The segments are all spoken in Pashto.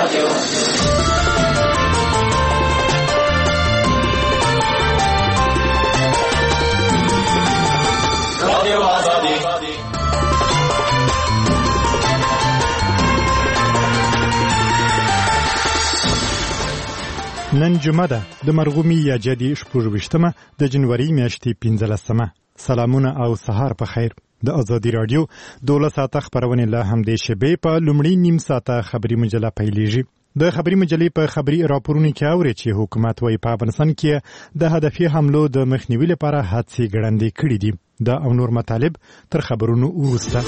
نن جمعه ده د مرغومي یا جدي 28 د جنوري میاشتې 15. سلامونه او سهار په خیر. د ازادي رادیو 12 ساعته خبرونه له همدې شبې په لومړی نیم ساعته خبري مجله پیلېږي. د خبري مجلې په خبري راپورونو کې اوري چې حکومت وايي په افغانستان کې د هدفي حملو د مخنیوي لپاره هڅې ګړندې کړې دي. دا او نور مطالب تر خبرونو وروسته.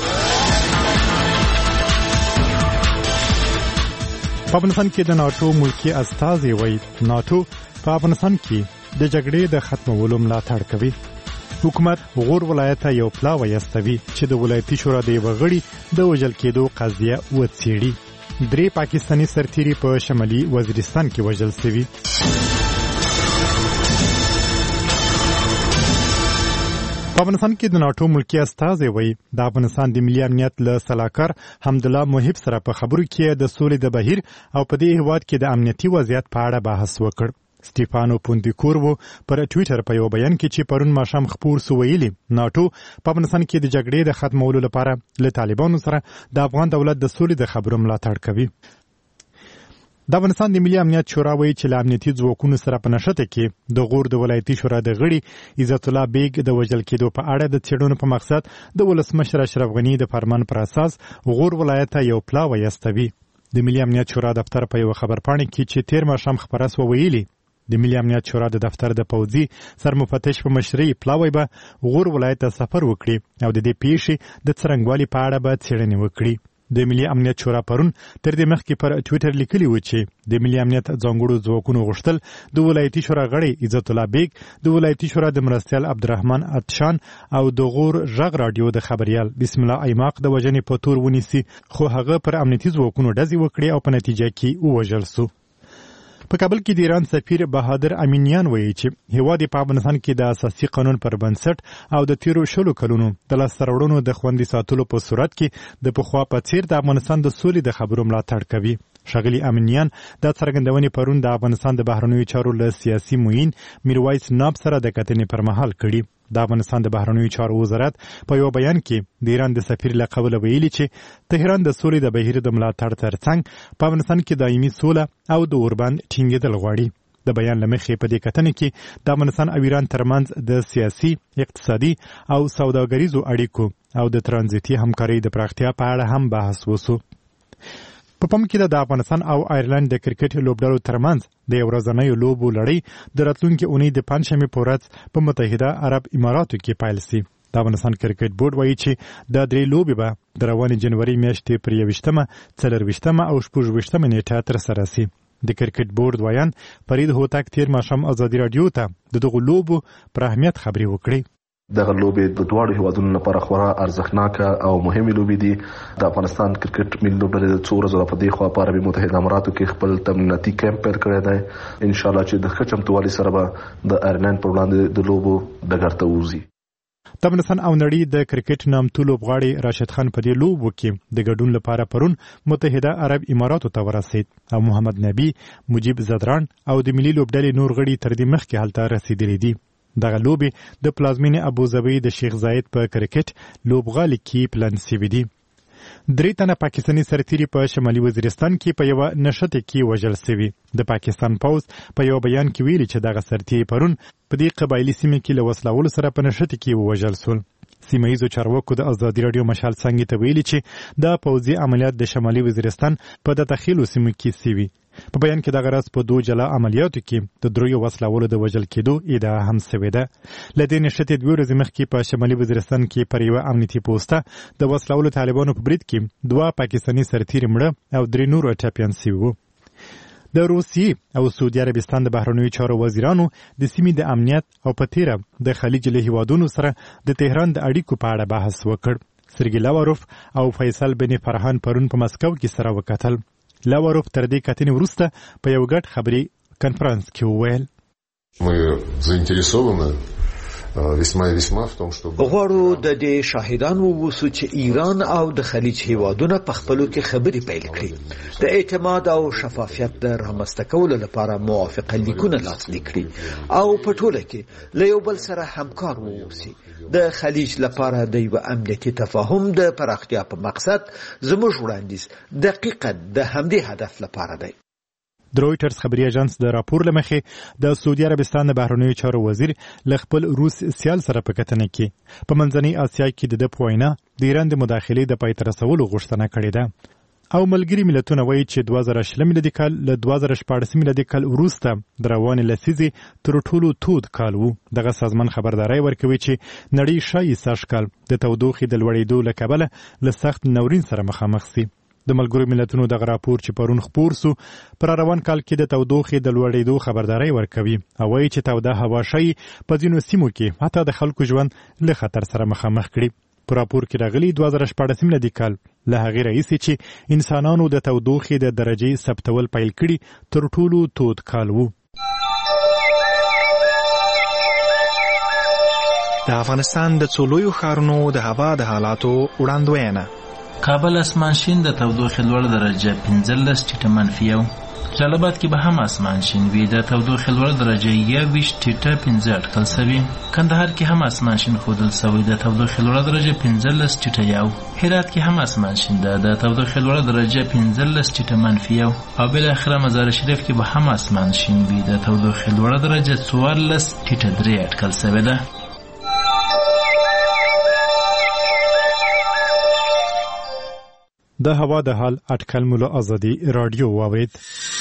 په افغانستان کې د ناتو ملکی استازي وايي ناتو په افغانستان کې د جګړې د ختمولو ملاتړ کوي. حکومت غور ولایت یو پلا وایستوي چې د ولایتي شورا د یو غړي د وژل کېدو قضیه وڅېړي. 3 پاکستاني سرتیري په شمالي وزیرستان کې وژل شوي. په افغانستان کې د ناتو ملکی استازي وايي د افغانستان د ملي امنیت له سلاکار حمدالله محب سره په خبرو کې د سولې د بهیر او په دې هیواد کې د امنیتي وضعیت په اړه بحث وکړ. سټیفانو پوندیکورو پر ټویټر په یو بیان کې چې پرون ماښام خپور سو ویلي ناتو په افغانستان کې د جګړې د ختمولو لپاره له طالبانو سره د افغان دولت د سولې د خبرو ملاتړ کوي. د افغانستان د ملي امنیت شورا وایي چې له امنیتي ځواکونو سره په نښته کې د غور د ولایتي شورا د غړي عزت الله بیگ د وژل کېدو په اړه د څېړنو په مقصد د ولسمشر اشرف غني د فرمان پر اساس غور ولایت یو پلا وایستوي. د ملي امنیت شورا دفتر په یو خبرپاڼه کې چې تیر ماښام خبره سو ویلي د ملي امنیت شورا د دفتر د پوځي سرمفتش په مشرۍ پلاوی به غور ولایت ته سفر وکړي او د دې پیښې د څرنګوالي په اړه به څېړنې وکړي. د ملي امنیت شورا پرون تر دې مخکې پر ټویټر لیکلي و چې د ملي امنیت ځانګړو ځواکونو غوښتل د ولایتي شورا غړي عزت الله بیگ د ولایتي شورا د مرستیال عبدالرحمن اتشان او د غور غږ رادیو د خبريال بسم الله ایماق د وژنې په تور ونیسي، خو هغه پر امنیتي ځواکونو ډزې وکړي او په نتیجه کې ووژل سو. په کابل کې د ایران سفیر بهادر امینیان وایي چې هیواد په افغانستان کې د اساسي قانون پر بنسټ او د تیرو 20 کلونو د لاسته راوړنو د خوندي ساتلو په صورت کې د پخوا په څیر د افغانستان د سولې د خبرو ملاتړ کوي. ښاغلي امینیان دا څرګندونې پرون د افغانستان د بهرنیو چارو له سیاسي معین میرویس ناب سره د کتنې پر مهال کړي. د افغانستان د بهرنیو چارو وزارت په یو بیان کې د ایران د سفیر له قبله ویلي چې تهران د سولې د بهیر د ملاتړ ترڅنګ په افغانستان کې دایمي سوله او د اوربند ټینګېدل غواړي. د بیان له مخې په دې کتنې کې د افغانستان او ایران ترمنځ د سیاسي، اقتصادي او سوداګریزو اړیکو او د ترانزیتي همکارۍ د پراختیا په اړه هم بحث وسو. په پام کې د افغانستان او آیرلند د کرکټ لوبډلو ترمنځ د یو ورځنیو لوبو لړۍ د راتلونکي اونۍ د پنځشنبې په ورځ په متحده عرب اماراتو کې پیل شي. د افغانستان کرکټ بورډ وایي چې دا 3 لوبې به د روانې جنوري میاشتې پر 21 او 26 نیټه ترسره شي. د کرکټ بورډ وایان فرید هوتک تیر ماښام ازادي رادیو ته دغه لوبو پر اهمیت خبرې وکړې. دغه لوبې د دواړو هیوادونو لپاره خورا ارزښتناکه او مهمه لوبې دي. د افغانستان کرکټ ملي لوبډلې د څو ورځو په دې خوا په عربي متحده اماراتو کې خپل تمریناتي کیمپ پیل کړی دی. ان شاء الله چې د ښه چمتووالي سره به د آیرلند پر وړاندې د لوبو ډګر ته ووځي. د افغانستان او نړۍ د کرکټ نامتو لوبغاړي راشد خان په دې لوبو کې د ګډون لپاره پرون متحده عرب اماراتو ته ورسید او محمد نبی، مجيب زدران او د ملي لوبډلې نور غړي تر دې مخکې هلته رسیدلي دي. دغه لوبې د پلازمینې ابوظبي د شیخ زاید په کرکټ لوبغالي کې پلان شوي دي. 3 تنه پاکستاني سرتیري په شمالي وزیرستان کې په یو نښته کې وژل شوي. د پاکستان پوځ په یو بیان کې ویلي چې دغه سرتیري پرون په دې قبایلي سیمه کې له وسلوالو سره په نښته کې وژل شول. سیمه ییزو چارواکو د ازادي رادیو مشال څنګه ته ویلي چې دا پوځي عملیات د شمالي وزیرستان په د تخیلو سیمه کې شوي. په بیان کې د غرض په 2 جلا عملیاتو کې د 3 وسلوالو د وژل کېدو ادعا هم شوې ده. لدې نشته 2 ورځې مخکې په شمالي وزیرستان کې پر یو امنیتي پوسټه د وسلوالو طالبانو په برید کې 2 پاکستاني سرتیري مړه او 3 نور ټپیان شوي وو. د روسیې او سعودي عربستان د بهرنیو چارو وزیرانو د سیمې د امنیت او په تیره د خلیج له هیوادونو سره د تهران د اړیکو په اړه بحث وکړ. سرګی لاوروف او فیصل بن فرحان پرون په مسکو کې سره وکتل. لاوروف تر دې کتنې وروسته په یو ګډ خبري کنفرانس کې وویل: Мы заинтересованы غواړو د دې شاهدان ووسو چې ایران او د خلیج هیوادونه په خپلو کې خبرې پیل کړي، د اعتماد او شفافیت د رامنځته کولو لپاره موافقه لیکونه لاسلیک کړي او په ټوله کې له یو بل سره همکار ووسي. د خلیج لپاره د یو امنیتي تفاهم د پراختیا په مقصد زموږ وړاندیز دقیقاً د همدې هدف لپاره دی. د رویټرز خبري اژانس د راپور لمخې د سعودي عربستان د بهرنیو چارو وزیر ل خپل روس سیال سره په کتنه کې په منځنۍ اسیا کې د پوینا د ایران د مداخلې د پای ته رسولو غوښتنه کړې ده او ملګری ملتونه وایي چې 2020 میلادي کال له 2014 میلادي کال وروسته د روانې لسیزې تر ټولو تود کال وو. دغه سازمان خبرداري ورکوي چې نړۍ شایي سږ کال د تودوخې د لوړېدو له کبله له سخت ناورین سره مخامخ سي. د ملګرو ملتونو دغه راپور چې پرون خپور سو پر روان کال کې د تودوخې د لوړېدو خبرداري ورکوي او وایي چې توده هوا شایي په ځینو سیمو کې حتی د خلکو ژوند له خطر سره مخامخ کړي. په راپور کې راغلي 2014 میلادي کال له هغې راهیسې چې انسانانو د تودوخې د درجې ثبتول پیل کړي تر ټولو تود کال وو. د افغانستان د څو لویو ښارونو د هوا د حالاتو وړاندوینه. کابل اسمان شین د تودوخې لوړ درجه 15 ټیټه منفي یو. جلالاباد کې به هم اسمان شین وي د تودوخې لوړ درجه 21 ټیټه 15 اټکل شوی. کندهار کې هم اسمان شین ښودل شوی د تودوخې لوړ درجه 15 ټیټه یو. هرات کې هم اسمان شین ده د تودوخې لوړ درجه 15 ټیټه منفي یو. او بل اخره مزار شریف کې به هم اسمان شین وي د تودوخې لوړ درجه 14 ټیټه 3 اټکل شوی ده. د هوا د حال اټکل مولا ازادي رادیو واورید.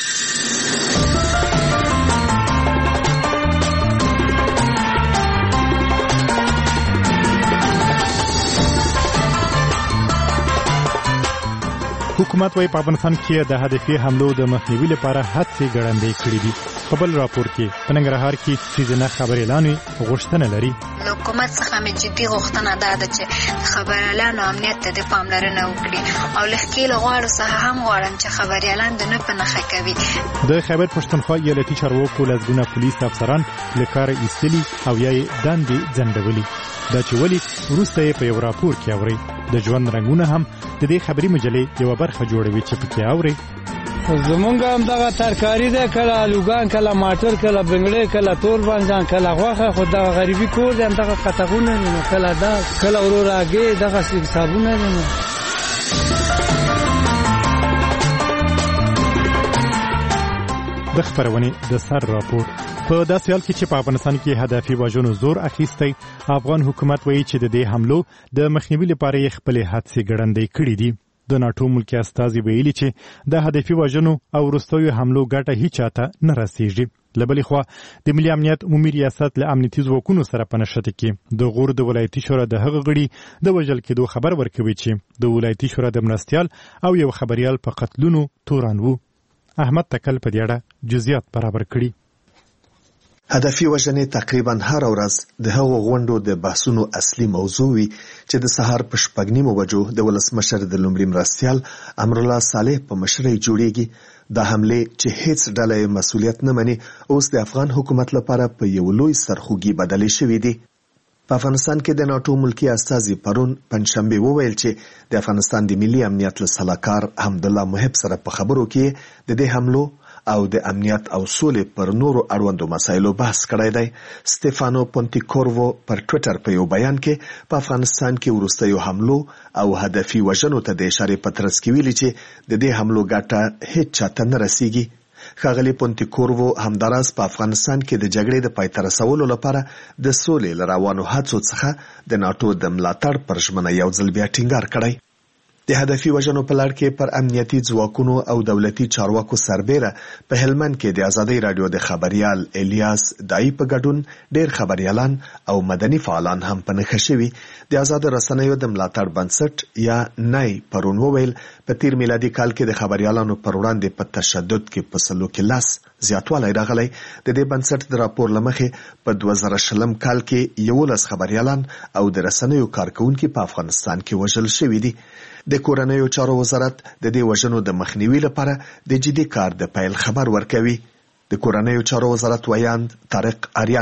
حکومت وايي په افغانستان کې د هدفي حملو د مخنیوي لپاره هڅې ګړندۍ کړې دي. په بل راپور کې په ننګرهار کې سیزنه خبرې اعلان غوښتنه لري. حکومت څخه مې جدي غوښتنه ده چې خبريالانو امنیت ته د پاملرنه وکړي او له ښکېل غواړو څخه هم غواړم چې خبريالان د نه په نښه کوي. د خیبر پښتونخوا ایالتي چارواکو لزګونه پولیس افسران له کاره ایستلي او یا یې دندې ځنډولي. دا چې ولې وروسته یې په یو راپور کې اوري. د ژوند رنګونه هم د دې خبري مجلې یو برخه جوړوي چې پکې اوري. زمونږ هم دغه ترکاری ده، کله الوګان، کله ماټر، کله بنګړې، کله تور بانجان، کله غوښه. خو دغه غریبي کور دی، دغه قطغونه دي، کله دا کله وروراګې دغه حسابونه دي. د خبرونې د سر راپور په داسې حال کې چې په افغانستان کې هدفي وژنو زور اخیستی، افغان حکومت وایي چې د دې حملو د مخنیوي لپاره یې خپلې هڅې ګړندۍ کړې دي. د ناټو ملکي استازي ویلي چې د هدفي وژنو او وروستیو حملو ګټه هیڅ چاته نه رسیږي. له بلې خوا د ملي امنیت عمومي ریاست له امنیتي ځواکونو سره په نښته کې د غور د ولایتي شورا د هغه غړي د وژل کېدو خبر ورکوي چې د ولایتي شورا د مرستیال او یو خبريال په قتلونو تورن وو. احمد تکل په دې اړه جزئیات برابر کړي. هدفي وژنې تقریبا هر ورځ د هغو غونډو د بحثونو اصلي موضوع وي چې د سهار په 6:30 بجو د ولسمشر د لومړي مرستیال امرالله صالح په مشرۍ جوړیږي. د حمله چې هیڅ ډله مسؤلیت نه مني اوس د افغان حکومت لپاره په یو لوی سرخوږي بدلې شوې دي. په افغانستان کې د ناټو ملکی استازي پرون پنځشنبه وویل چې د افغانستان د ملي امنیت سلاکار حمدالله محب سره په خبرو کې د دې حملو او د امنیت او سولې پر نورو اړوندو مسایلو بحث کړی دی. ستيفانو پونتیکورو پر ټوئیټر په یو بیان کې په افغانستان کې وروستیو حملو او هدفي وژنو ته د اشارې په ترڅ کې ویلي چې د دې حملو ګټه هیڅ چاته نه رسیږي. ښاغلي پونتیکورو همداراز په افغانستان کې د جګړې د پای ته رسولو لپاره د سولې له روانو هڅو څخه د ناټو د ملاتړ پر ژمنه یو ځل بیا ټینګار کړی. د هدفي وژنو په لړ کې پر امنیتي ځواکونو او دولتي چارواکو سربېره په هلمند کې د ازادۍ رادیو د خبريال الیاس دای په ګډون ډېر خبريالان او مدني فعالان هم په نښه شوي. د آزاد رسنیو د ملاتړ بنسټ یا نای پرون وویل په تیر میلادي کال کې د خبريالانو پر وړاندې په تشدد کې په سلو کې لاس زیاتوالی راغلی. د دې بنسټ د راپور لمخې په 2020 کال کې 11 خبريالان او د رسنیو کارکونکو په افغانستان کې وژل شوي دي. د کورنیو چارو وزارت د دې وژنو د مخنیوي لپاره د جدي کار د پیل خبر ورکوي. د کورنیو چارو وزارت ویاند طارق آریان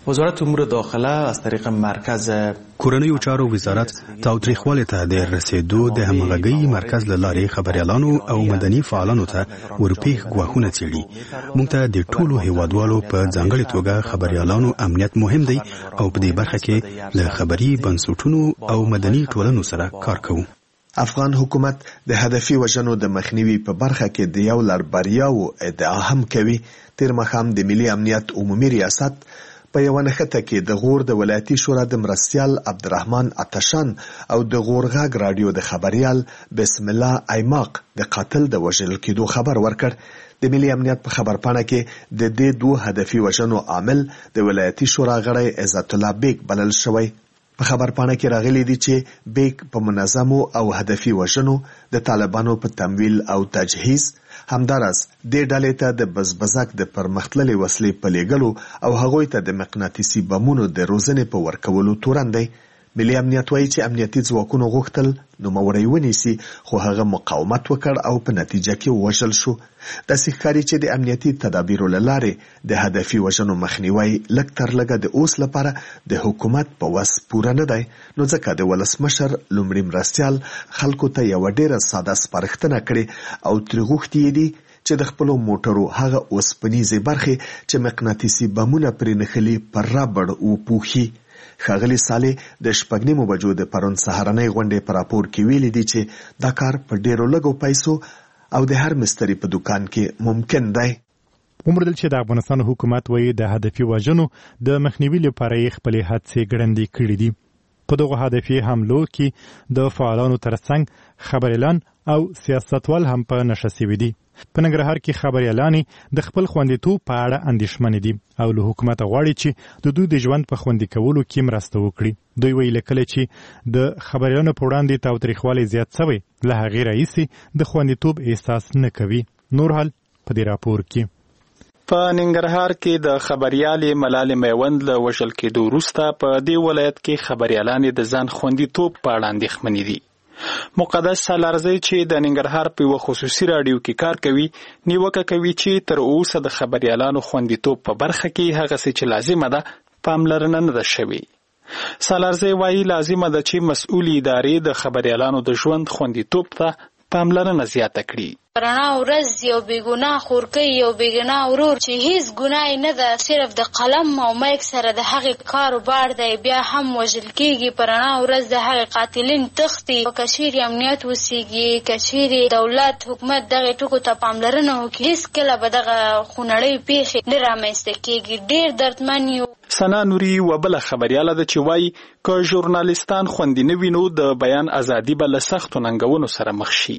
وزارت امور داخله از طریق مرکز کورنیو چارو وزارت تاوتریخوالي ته د رسیدو د همغږي مرکز له لارې خبريالانو او مدني فعالانو ته ورپیښ غواخونه چیړي. موږ ته د ټولو هیوادوالو په ځانګړي توګه خبريالانو امنیت مهم دی او په دې برخه کې له خبري بنسټونو او مدني ټولنو سره کار کوو. افغان حکومت د هدفي وژنو د مخنیوي په برخه کې د یو لړ بریاوو ادعا هم کوي. تیر مخام د ملي امنیت عمومي ریاست په یو نښته کې د غور د ولایتي شورا د مرستیال عبدالرحمن عطشان او د غور غاګ رادیو د خبريال بسم الله ایماق د قاتل د وژل کېدو خبر ورکړ. د ملي امنیت په خبرپاڼه کې د دې دوه هدفي وژنو عامل د ولایتي شورا غړی عزت الله بیگ بلل شوی. په خبرپاڼه کې راغلي دي چې بیگ په منظمو او هدفي وژنو د طالبانو په تمویل او تجهیز، همدارس د ډلې ته د بزبزک د پرمختللې وسلې په لېږلو او هغوی ته د مقناطیسي بمونو د روزنې په ورکولو تورن دی. ملي امنیت وایي چې امنیتي ځواکونو غوښتل نوموړی ونیسي، خو هغه مقاومت وکړ او په نتیجه کې ووژل شو. داسې ښکاري چې د امنیتي تدابیرو له لارې د هدفي وژنو مخنیوی لږ تر لږه د اوس لپاره د حکومت په وس پوره نه دی. نو ځکه د ولسمشر لومړي مرستیال خلکو ته یوه ډېره ساده سپارښتنه کړې او ترې غوښتي دي چې د خپلو موټرو هغه اوسپنیزې برخې چې مقناطیسي بمونه پرې نښلي پر ربړ وپوښي. ښاغلي صالح د 6 بجو د پرون سهارنۍ غونډې په راپور کې ویلي دي چې دا کار په ډېرو لږو پیسو او د هر مستري په دکان کې ممکن دی. ومردل چې د افغانستان حکومت وایي د هدفي وژنو د مخنیوي لپاره یې خپلې هڅې ګړندې کړې دي. په دغه هدفي حملو کې د فعالانو ترڅنګ خبريالان او سیاستوال هم په نښه سوي دي. په ننګرهار کې خبريالانې د خپل خوندیتوب په اړه اندېښمنې دي او له حکومت غواړي چې د دوی د ژوند په خوندي کولو کې مرسته وکړي. دوی ویل کله چې د خبريالانو په وړاندې تاوتریخوالی زیات شوی له هغې راهیسې د خوندیتوب احساس نه کوي. نور حال په دې راپور کې. په ننګرهار کې د خبريالې ملالې میوند له وژل کېدو وروسته په دې ولایت کې خبريالانې د ځان خوندیتوب په اړه اندېښمنې دي. مقدس سالارزی چې د ننګرهار په یو خصوصي رادیو کې کار کوي نیوکه کوي چې تر اوسه د خبريالانو خوندیتوب په برخه کې هغه څه چې لازمه ده پاملرنه نه ده شوې. سالارزی وایي لازمه ده چې مسؤل ادارې د خبريالانو د ژوند خوندیتوب ته پاملرنه زیاته کړي. رڼا ورځ یو بېګناه خورکۍ یو بېګناه ورور چې هیڅ ګناه نه ده، صرف د قلم او مایک سره د هغې کاروبار دی، بیا هم وژل کېږي. په رڼا ورځ د هغې قاتلین تښتي. که چیرې امنیت وسیږي، که چیرې دولت حکومت دغې ټکو ته پاملرنه وکړي، هېڅکله به دغه خونړۍ پیښې نه رامنځته کېږي. ډېر دردمن یو. سنا نوري و بله خبرياله ده چې وایي که ژورنالیستان خوندي نه وي نو د بیان ازادي به له سختو ننګونو سره مخ شي.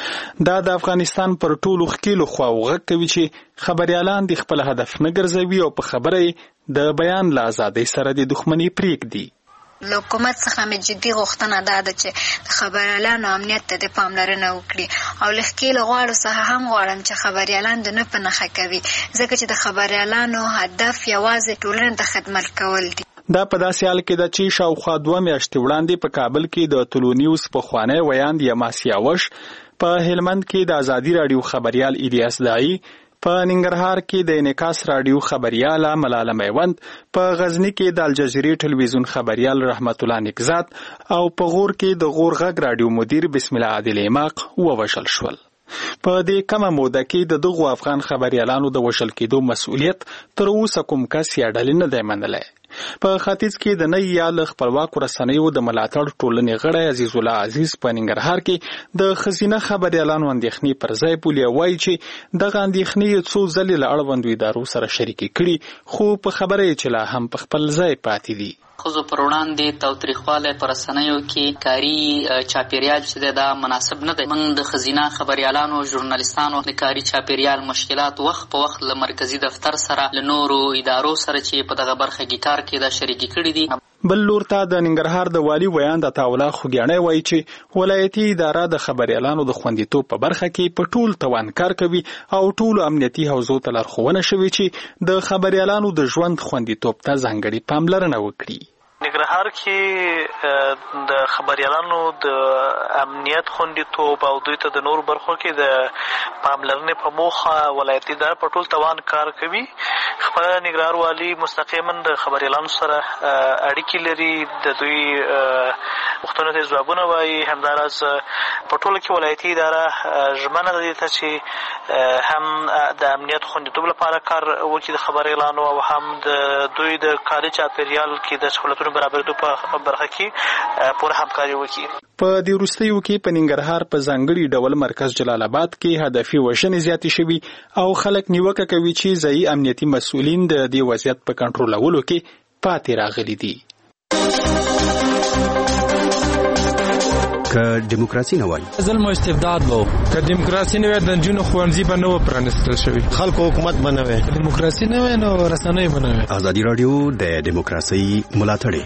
دا د افغانستان پر ټولو ښکیلو خواو غږ کوي چې خبريالان د خپل هدف نه ګرځوي او په خبره د بیان له ازادۍ سره د دښمنۍ پرېږدي. له حکومت څخه مې جدي غوښتنه دا ده چې د خبريالانو امنیت ته د پاملرنه وکړي او له ښکیلو غواړو څخه هم غواړم چې خبريالان د نه په نښه کوي، ځکه چې د خبريالانو هدف یوازې ټولنې ته خدمت کول دي. دا په داسې حال کې ده چې شاوخوا 2 میاشتې وړاندې په کابل کې د طلوع نیوز پخوانی ویاند یماس یاوش، په هلمند کې د ازادي رادیو خبريال الیاس داعی، په ننګرهار کې د انعکاس رادیو خبرياله ملاله میوند، په غزنی کې د الجزیرې ټلویزیون خبريال رحمت الله نکزاد او په غور کې د غور غږ رادیو مدیر بسم الله عادل ایماق ووژل شول. په دې کمه موده کې د دغو افغان خبريالانو د وژل کېدو مسؤلیت تر اوسه کوم کس یا ډلې نه دی منلی. په ختیځ کې د نئی یا له خپلواکو رسنیو د ملاتړ ټولنې غړی عزیز الله عزیز په ننګرهار کې د ښځینه خبريالانو اندېښنې پر ځای بولي او وایي چې دغه اندېښنې څو ځلې له اړوندو ادارو سره شریکې کړي، خو په خبره یې چې لا هم په خپل ځای پاتې دي. ښځو پر وړاندې تاوتریخوالی په رسنیو کې کاري چاپیریال چې دی دا مناسب نه دی. موږ د ښځینه خبریالانو ژورنالیستانو د کاري چاپیریال مشکلات وخت په وخت له مرکزي دفتر سره له نورو ادارو سره چې په دغه برخه کې کار کوي دا شریکې کړي دي. بل لور ته د ننګرهار د والي ویاند عطاالله خوږیاڼی وایي چې ولایتي اداره د خبریالانو د خوندیتوب په برخه کې په ټول توان کار کوي او ټولو امنیتي حوزو ته لارښوونه شوې چې د خبریالانو د ژوند خوندیتوب ته ځانګړې پاملرنه وکړي. ننګرهار کې د خبریالانو د امنیت خوندیتوب او دوی ته د نورو برخو کې د پاملرنې په موخه ولایتي اداره په ټول توان کار کوي. خپل نګرهار والي مستقیما د خبریالانو سره اړیکې لري، د دوی پوښتنو ته ځوابونه وایي. همداراز په ټوله کې ولایتي اداره ژمنه ده دې ته چې هم د امنیت خوندیتوب لپاره کار وکړي د خبریالانو او هم د دوی د کاري چاپېریال کې د سهولتونو برابرېدو په برخه کې پوره همکاري وکړي. په دې وروستیو کې په ننګرهار په ځانګړي ډول مرکز جلال آباد کې هدفي وژنې زیاتې شوي او خلک نیوکه کوي چې ځایي امنیتي مسؤلین د دې وضعیت په کنټرولولو کې پاتې راغلي دي. که دیموکراسي نه وای ظلم او استبداد وو، که دیموکراسي نه وای د نجونو ښوونځي به نه و پرانیستل شوي، خلکو حکومت به نه وای، دیموکراسي نه وای نو رسنۍ به نه وای. ازادي راډیو د دیموکراسي ملاتړ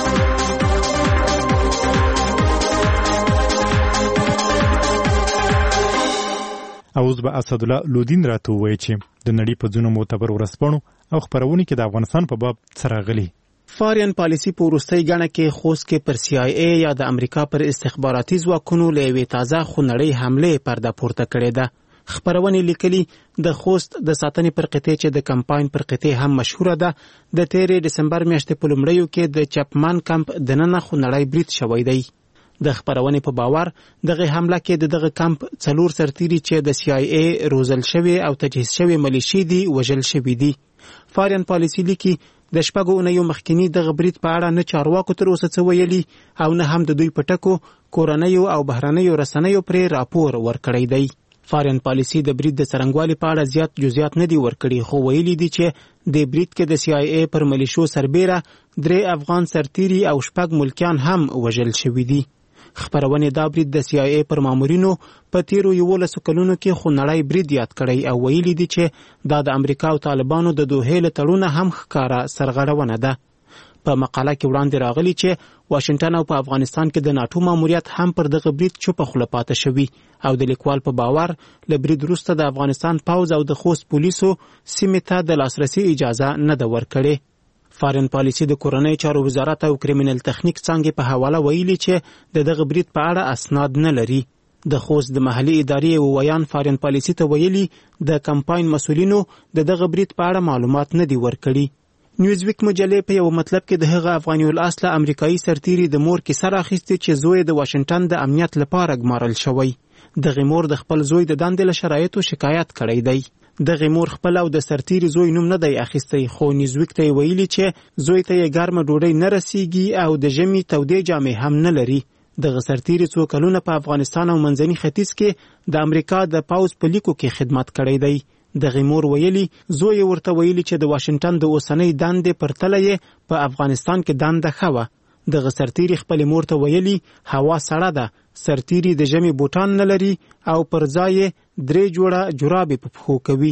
اوس به اسدالله لودین راته ووایي چې د نړۍ په ځینو معتبر ورځپاڼو او خپرونو کې د افغانستان په باب څه راغلي. فارین پالیسی په وروستۍ ګڼه کې خوست کې پر سی آی ای یا د امریکا پر استخباراتي ځواکونو له یوې تازه خونړۍ حملې پرده پورته کړې ده. خپرونې لیکلي د خوست د ساتنې پر قطعې چې د کمپاین پر قطعې هم مشهوره ده، د تېرې ډسمبر میاشتې په لومړیو کې د چپمان کمپ دننه خونړی برید شوی دی. د خپرونې په باور دغه حمله کې دغه کمپ 4 سرتیري چې د سی آی ای روزل شوی او تجهیز شوی ملیشي دي وژل شوي دي. فارین پالیسی لیکي د شپږو اونیو مخکینی دغه برید په اړه نه چارواکو تر اوسه څه ویلي او نه هم د دوی په ټکو کورنیو او بهرنیو رسنیو پرې راپور ورکړی دی. فارین پالیسی د برید د څرنګوالي په اړه زیات جزئیات نه دي ورکړي، خو ویلي دي چې د برید کې د سی آی ای پر ملیشو سربیره 3 افغان سرتیري او 6 ملکیان هم وژل شوي دي. خپرونې دا برید د سی آی ای پر مامورینو په تیرو 11 کلونو کې خونړی برید یاد کړی او ویلي دي چې دا د امریکا او طالبانو د دوحې له تړونه هم ښکاره سرغړونه ده. په مقاله کې وړاندې راغلي چې واشنگټن او په افغانستان کې د ناټو ماموریت هم پر دغه برید چوپه خوله پاتې شوي او د لیکوال په باور له برید وروسته د افغانستان پوځ او د خوست پولیسو سیمې ته د لاسرسي اجازه نه ده ورکړې. فارین پالیسی د کورنۍ چارو وزارت او کریمینل تخنیک څانګې په حواله ویلي چې د دغه برید په اړه اسناد نه لري. د خوست د محلي ادارې وویان فارین پالیسی ته ویلي د کمپاین مسؤلینو د دغه برید په اړه معلومات نه دي ورکړي. نیوزویک مجلې په یو مطلب کې د هغه افغاني الاصله امریکایي سرتیري د مور کیسه راخیستې چې زوی د واشنگټن د امنیت لپاره ګمارل شوی. دغه مور د خپل زوی د دندې له شرایطو شکایت کړی دی. دغه مور خپل او د سرتیري زوی نوم نه دی اخیستی، خو نیوزویک ته ویلي چې زوی ته یې ګرمه ډوډۍ نه رسیږي او د ژمي تودې جامې هم نه لري. دغه سرتیري 2 کلونه په افغانستان او منځني ختیځ کې د امریکا د پوځ په لیکو کې خدمت کړی دی. دغه مور ویلي زوی ورته ویلي چې د واشنگټن د اوسنۍ دندې پرتله یې په افغانستان کې دنده ښه وه. دغه سرتیري خپل مور ته ویلي هوا سړه ده، سرتیري د ژمي بوټان نه لري او پر ځای 3 جوړه جورابې په پښو کوي.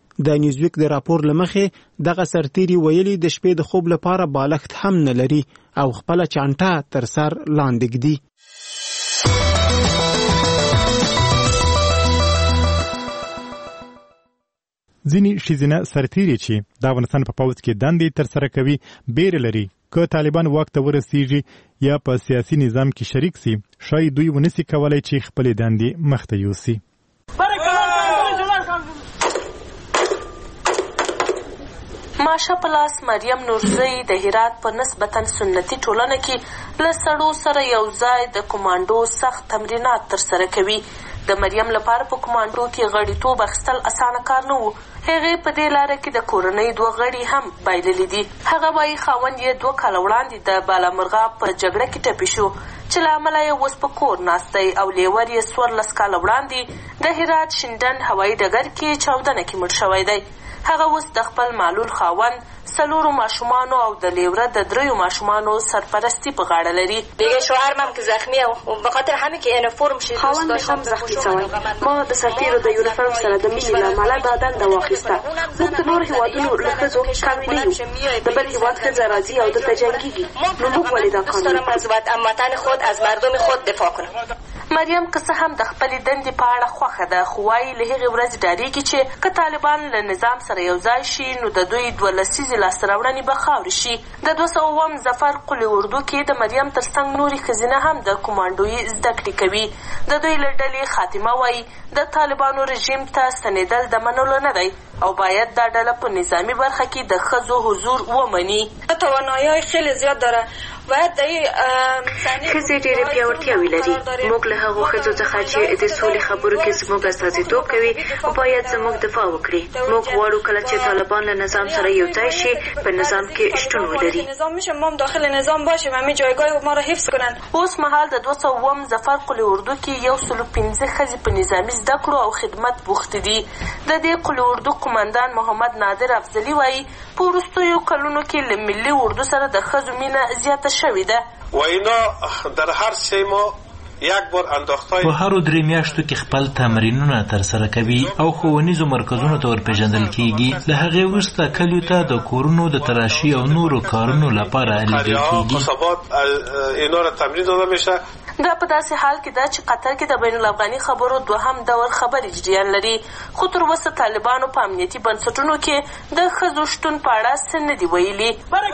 د نیوزویک د راپور له مخې دغه سرتیري ویلي د شپې د خوب لپاره بالښت هم نه لري او خپله چانټه تر سر لاندې ږدي. ځینې ښځینه سرتیري چې د افغانستان په پوځ کې دندې ترسره کوي بیره لري که طالبان واک ته ورسیږي یا په سیاسي نظام کې شریک سي شاید دوی ونسي کولای چې خپلې دندې مخته یوسي. ماشه پلاس مریم نورزی د هرات په نسبتا سنتي ټولنه کې له سړو سره یو ځای د کمانډو سخت تمرینات ترسره کوي. د مریم لپاره په کمانډو کې غړیتوب اخیستل اسانه کار نه و. هغې په دې لاره کې د کورنۍ 2 غړي هم بایللي دي. هغه وایي خاوند یې 2 کاله وړاندې د بالامرغاب په جګړه کې ټپي شو چې له امله یې اوس په کور ناست دی او لیور یې 14 کاله وړاندې د هرات شینډنډ هوایي ډګر کې چاودنه کې مړ شوی دی. هغه اوس د خپل معلول خاوند 4 ماشومانو او د لیوره د 3 ماشومانو سرپرستی په غاړه لري. دیگه شوهرم هم که زخمی و به خاطر همین که یونیفرم شد خاوند هم زخمی شوی. ما د سرتیرو د یونیفرم سره د مینې له امله دا دنده واخیسته. موږ د نورو هیوادونو له ښځو کمې نه یو. د بل هیواد ښځه راځي او دلته جنګېږي، نو موږ ولې دا کار نه کوو؟ از وطن خود از مردم خود دفاع کنم. مریم که څه هم د خپلې دندې په اړه خوښه ده، خو وایي له هغې ورځې ډارېږي چې که طالبان له نظام سره یو ځای شي نو د دوی 12 لسیزې لاسته راوړنې به خاورې شي. د 200 ظفر قل اردو کې د مریم ترڅنګ نورې ښځینه هم د کمانډویي زده کړې کوي. د دوی له ډلې خاتمه وایي د طالبانو رژیم ته ستنېدل د منلو نه دی او باید دا ډله په نظامي برخه کې د ښځو حضور ومني. توانایی خیلی زیاد داره. ښځې ډېرې پیاوړتیاوې لري. موږ له هغو ښځو څخه چې د سولې خبرو کې زموږ استازیتوب کوي باید زموږ دفاع وکړي. موږ غواړو کله چې طالبان له نظام سره یو ځای شي په نظام کې شتون ولري. نظام میشه ما داخل نظام باشیم، همین جایگاه ما را حفظ کنن. اوس مهال د 200 ظفر قل اردو کې 115 ښځې په نظامي زده کړو او خدمت بوختې دي. د دې قل اردو قماندان محمد نادر افضلي وایي په وروستیو کلونو کې له ملي اردو سره د ښځو مینه زیاته شوې ده. و اینا در هر 3 ماه یک بار انداختای په هر 3 میاشتو کې خپل تمرینونه ترسره کوي او ښوونیزو مرکزونو ته ورپېژندل کېږي. له هغې وروسته کلیو ته د کورونو د تراشي او نورو کارونو لپاره لیږل کېږي. اینا را تمرین داده میشه. دا په داسې حال کې ده چې قطر کې د بین الافغاني خبرو 2 ډول خبرې جریان لري، خو تر اوسه طالبانو په امنیتي بنسټونو کې د ښځو شتون په اړه څه نه دي ویلي.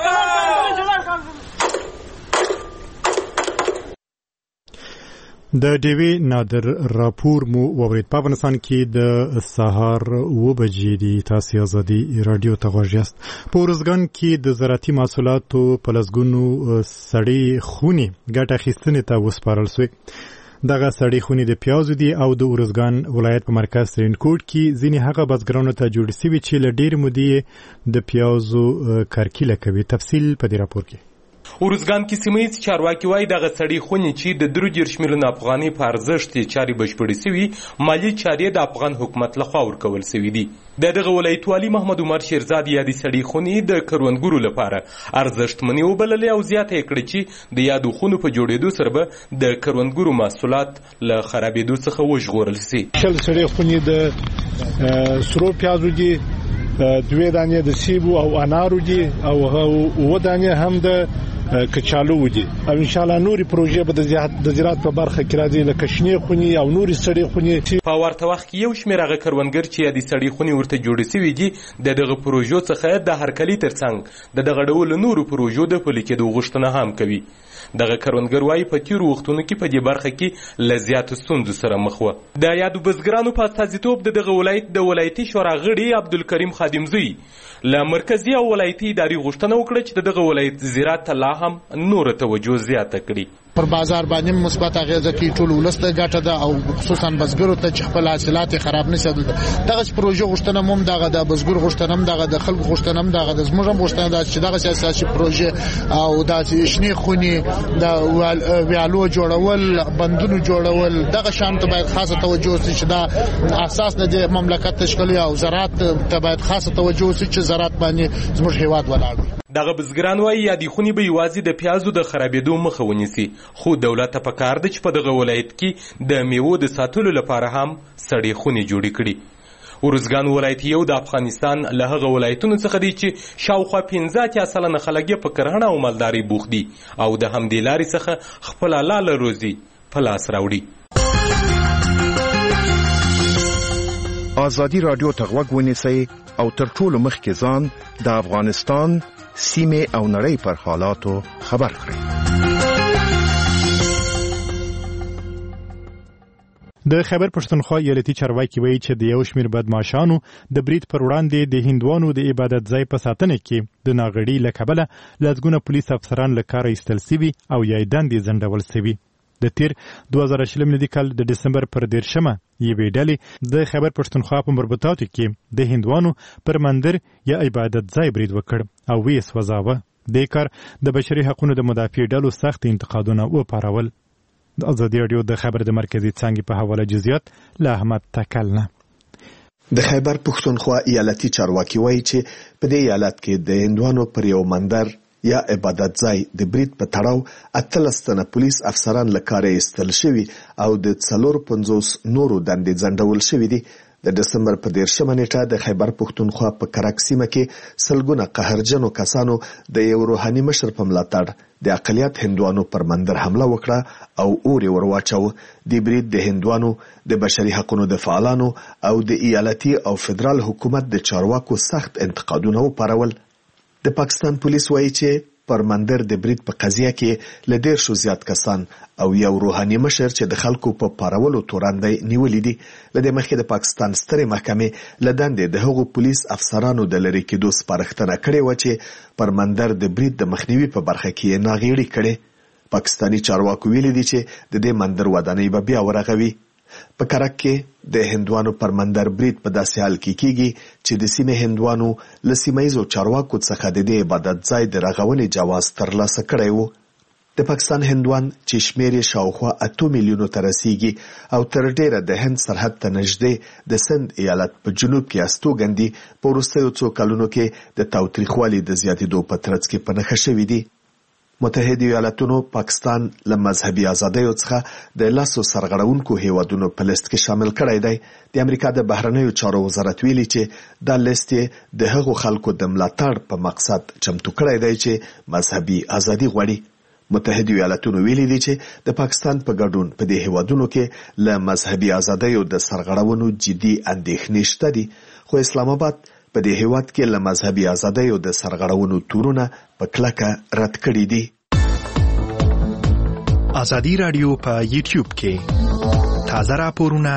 د ډیوی نادر راپور مو وورید. په افغانستان کې د سهار 9 بجې دي. تاسو ازادي رادیو ته غوږ یاست. په ارزګان کې د زراعتي محصولاتو په لسګونو سړې خونې ګټه اخیستنې ته وسپارل شوې. دغه سړې خونې د پیازو دي او د ارزګان ولایت په مرکز ترینکوټ کې ځینې هغه بزګرانو ته جوړې شوي چې له ډېرې مودې د پیازو کرکیله کوي. تفصیل په دې راپور کې. ارزګان کې سیمه‌ییز چارواکي وایي دغه سړې خونې چې د 3 میلیون افغانۍ په ارزښت یې چارې بشپړې شوي، مالي چارې د افغان حکومت لخوا ورکول شوي دي. دغه ولایت والي محمد عمر شیرزاد یادې سړې خونې د کروندګرو لپاره ارزښتمنې وبللې او زیاته یې کړې چې د یادو خونو په جوړېدو سره به د کروندګرو محصولات له خرابېدو څخه وژغورل شي. شل سړې خونې د سرو پیازو دي، 2 دانې د سیبو او انارو دي او 9 دانې هم د کچالو دي. او ان شاء الله نوري پروژې به د زراعت په برخه کې راځي لکه شنې خونې او نوري سړې خونې. په ورته وخت کې یو شمېر هغه کروندګر چې د سړې خونې ورته جوړې شوي دي دغه پروژو څخه د هرکلي ترڅنګ دغه ډول نورو پروژو د پلي کېدو غوښتنه هم کوي. دغه کروندګر وایي په تیرو وختونو کې په دې برخه کې له زیاتو ستونزو سره مخ و. د یادو بزګرانو په استازیتوب دغه ولایت د ولایتي شورا غړي عبدالکریم خادمزوی له مرکزي او ولایتي ادارې غوښتنه وکړه چې دغه ولایت زراعت ته لا هم نور توجه زیاته کړي. پر بازار باندې مثبت اغیزه کوي، ټول ولست ګټه ده او خصوصا بزګرو ته چې خپل حاصلات خراب نشي. دغه پروژه غوښتنه هم دغه د بزګر غوښتنه هم دغه د خلکو غوښتنه هم دغه د زموږ غوښتنه ده چې دغه سیاسي پروژه او د شنې خونې د ویالو جوړول، بندونو جوړول، دغه شان ته باید خاصه توجه وشي چې دا اساس د مملکت تشکیل او زراعت ته باید خاصه توجه وشي چې زراعت باندې زموږ هیواد ولاړ وي. دغه بزګران وایي یادې خونې به یوازې د پیازو د خرابېدو مخه ونیسي، خو دولت ته پکار ده چې په دغه ولایت کې د میوو د ساتلو لپاره هم سړې خونې جوړې کړي. ارزګان ولایت یو د افغانستان له هغه ولایتونو څخه دی چې شاوخوا 15% خلک په کرهڼه او مالدارۍ بوخت دي او د همدې لارې څخه خپله لاله روزي په لاس راوړي. ازادي رادیو ته غوږ ونیسئ او تر ټولو مخکې ځان د افغانستان سیمه او نړۍ پر حالاتو خبر کړئ. د خیبر پښتونخوا ایالتي چارواکي وایي چې د یو شمېر بدمعشانو د برید پر وړاندې د هندوانو د عبادت ځای په ساتنه کې د ناغړي له کبله لسګونه پولیس افسران له کاره ایستل سوي او یا یې دندې ځنډول سوي. د تیر 2020 میلادي کال د ډسمبر پر 13 یوې ډلې د خیبر پښتونخوا په مربوطاتو کې د هندوانو پر مندر یا عبادت ځای برید وکړ او ویې سوځاوه. دې کار د بشري حقوقو د مدافع ډلو سخت انتقادونه وپارول. د ازادي رادیو د خبر د مرکزي څانګې په حواله جزئیات له احمد تکلنه. د خیبر پښتونخوا ایالتي چارواکي وایي چې په دې ایالت کې د هندوانو پر یو مندر یا عبادت ځای د برید په تړاو 18 تنه پولیس افسران له کاره ایستل شوي او د 450 نورو دندې ځنډول شوي دي. د دسمبر په 13 نیټه د خیبر پښتونخوا په کرک سیمه کې سلګونه قهرجنو کسانو د یو روحاني مشر په ملاتړ د اقلیت هندوانو پر مندر حمله وکړه او اور ورواچو. د برید د هندوانو د بشري حقوقو د فعالانو او د ایالتي او فدرال حکومت د چارواکو سخت انتقادونه وپارول. د پاکستان پولیس وایي چې پر مندر د برید په قضیه کې ل 150 زیات کسان او یو روحاني مشر چې د خلکو په پارولو توراندای نیولې دي. لدې مخکې د پاکستان سترې محکمې لداندې د هغو پولیس افسرانو د لری کېدو سپارښتنه کړې و چې پر مندر د برید د مخنیوي په برخه کې ناغېړي کړي. پاکستانی چارواکو ویلي دي چې د دې مندر ودانۍ به بیا ورغوي. په کرک کې د هندوانو پر مندر برید په داسې حال کې کیږي چې د سیمې هندوانو له سیمایزو چارواکو څخه د دې عبادت ځای د رغونې جواز ترلاسه کړی و. د پاکستان هندوان چې شمیر یې شاوخوا 8 میلیونو ته رسیږي او تر ډیره د هند سرحد ته نږدې د سند ایالت په جنوب کې استوګندي په وروستیو څو کلونو کې د تاوتریخوالي د زیاتېدو په ترڅ کې په نښه شوي دي. متحده ایالاتونو پاکستان له مذهبي ازادیو څخه د لاسو سرغړونکو هیوادونو په لیست کې شامل کړی دی. د امریکا د بهرنیو چارو وزارت ویلي چې دا لیست د هغو خلکو د ملاتړ په مقصد چمتو کړی دی چې مذهبي ازادي غواړي. متحده ایالاتونو ویلي دي چې د پاکستان په ګډون په دې هیوادونو کې له مذهبي ازادیو د سرغړونو جدي اندېښنې شته دي، خو اسلام آباد په دې هیواد کې له مذهبي ازادیو د سرغړونو تورونه په کلکه رد کړي دي. ازادي رادیو په یوټیوب کې تازه راپورونه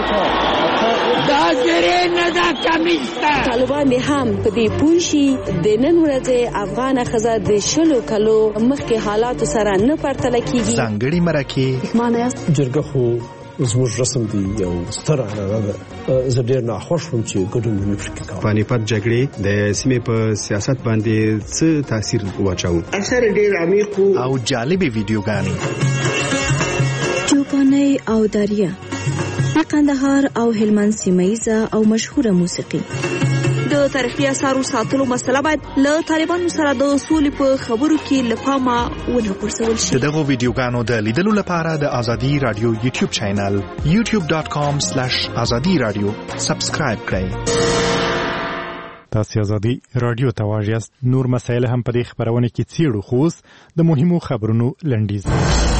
طالبان هم په دې پوښي د نن ورځې افغان خزه د شلو کلو مخکې حالات سره نه پرتله کیږي. ځانګړي مرکه معنی جرګه خو زموږ رسم دی یو ستر عنعنه ده. زه ډېر ناخوښ وم چې ګډون مې پکې کاوه. پانیپت جګړې د سیمې په سیاست باندې څه تاثیر واچاوه؟ اثر ډېر عمیق او جالبې ویډیوګانې چوپانۍ او داریا قندهار او هلمند سیمایزه او مشهوره موسیقي. د تاریخي اثارو ساتلو مسله باید له طالبانو سره د سولې په خبرو کې له پامه ونه غورځول شي. دغه ویډیوګانو د لیدلو لپاره د ازادي رادیو یوټیوب چینل youtube.com/azadi-radio سبسکرایب کړئ. تاسو ازادي رادیو ته واژیاست. نور مسایل هم په دې خبرونه کې څیړو، خو د مهمو خبرونو لنډیز.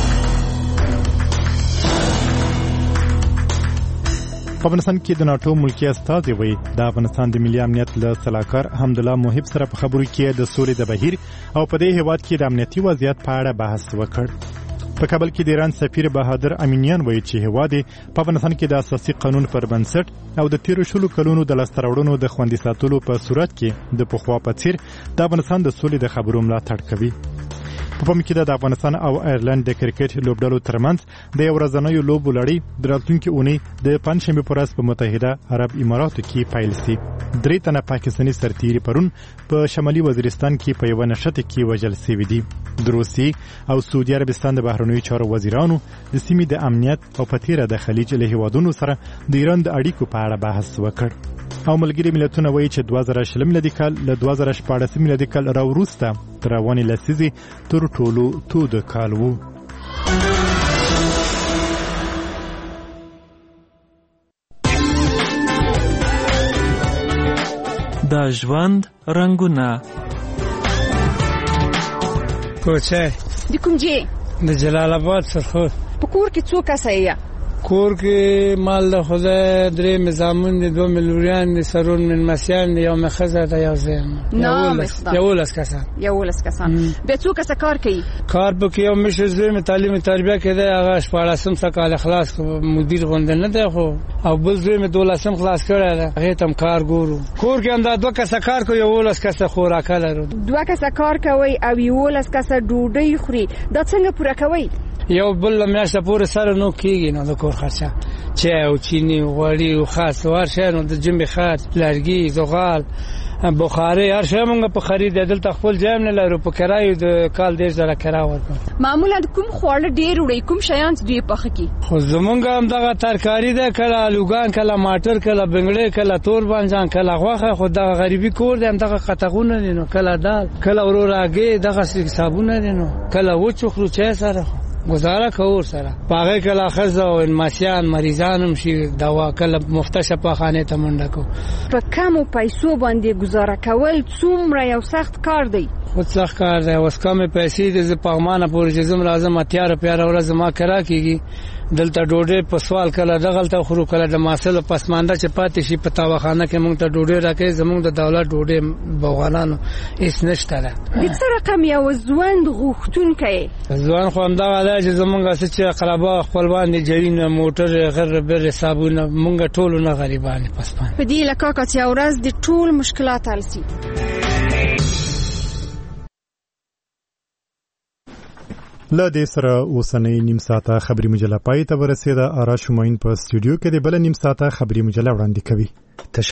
په افغانستان کې د ناتو ملکی استازي وایي د افغانستان د ملي امنیت له سلاکار حمدالله محب سره په خبرو کې د سولې د بهیر او په دې هیواد کې د امنیتي وضعیت په اړه بحث وکړ. په کابل کې د ایران سفیر بهادر امینیان وایي چې هیواد په افغانستان کې د اساسي قانون پر بنسټ او د 13 کلونو د لاسته راوړنو د خوندي ساتلو په صورت کې د پخوا په څیر د افغانستان د سولې د خبرو ملاتړ کوي. په پام کې د افغانستان او ایرلند د کرکټ لوبډلو ترمنځ د یو ورځنیو لوبو لړۍ د راتلونکي اونۍ د پنځشنبې په ورځ په متحده عرب اماراتو کې پیل شي. 3 تنه پاکستاني سرتیري پرون په شمالي وزیرستان کې په یو نښته کې وژل شوي دي. د روسیې او سعودي عربستان د بهرنیو چارو وزیرانو د سیمې د امنیت او په تیره د خلیج له هیوادونو سره د ایران د اړیکو په اړه بحث وکړ. او ملګري ملتونه وایي چې 2020 میلادي کال له 2014 میلادي کال راوروسته تر روانې لسیزې تر ټولو تود کال وو. دا ژوند رنگونه کوچه د کوم جې د جلال آباد سرخو. په کور کې څو کسه یې؟ کور کې مال د خدای 3 مزامن دي، 2 ملوریان دي، سرون من مسیان دي، یو مخزه ده، یو زین. یولس کسان به څو کسه کار کوي؟ کار به کې یو مشه زوی تعلیم تربیه کې ده، هغه 14 کال خلاص مدیر غونډه نه ده، خو او بل زوی 12 خلاص کړی ده، هغه تم کار ګورو. کور کې انده 2 کسه کار کوي، 11 کسه خوراک لرو. 2 کسه کار کوي او 11 کسه ډوډۍ خوري. دا څنګه پوره کوي؟ یو بل میاشته پورې سره نو کېږي نو د کور خرچه چای او چینی غوړي او خاص ورشه نو د جنب خاص لرګي زغال بخاري هر شی موږ په خرید دلته خپل جام نه لرو، په کرایو د کال 10,000 کرا ورکړو. معمولا کوم خواړه ډیر وړي، کوم شیان دوی پخې کی؟ خو زمونږ هم دغه ترکاری ده، کله لوګان، کله ماټر، کله بنگړې، کله تور بانجان، کله غوخه. خو دغه غریبي کور ده، دغه قطغونه دي نو کله دال، کله ورو راګي، دغه حسابونه دي نو کله وچو خروچه سره گزاره کوو سره پاغه کله خزه او انماسیان مریضان هم شي دوا کله مفته شفاخانه ته منډه کو په کمو پیسو باندې گزاره کول څومره یو سخت کار دی خود سخت کار دی اوس کمې پیسې د پغمانه پورې چې زم راځم اتیار پیار ورځ ما کرا کیږي دلته ډوډۍ په سوال کله دغلته خورو کله د ماسل پسمانده چې پاتې شي په تاوخانه کې مونږ ته ډوډۍ راکې زمونږ د دولت ډوډۍ بوغانانو هیڅ نشته ده د څه رقم یو ژوند غوښتونکی ځوان خو همدغه دی چې زمونږ چې اقربا خپلوان دي جرینه موټر غیر بر حسابونه مونږ ټول نه غریبان پسپان په دې لکه چې ورځ د ټول مشکلات حل شي له دې سره اوسنۍ نیم ساعته خبري مجله پای ته ورسېده. آرا شماین په استودیو کې د بل نیم ساعته خبري مجله وړاندې کوي.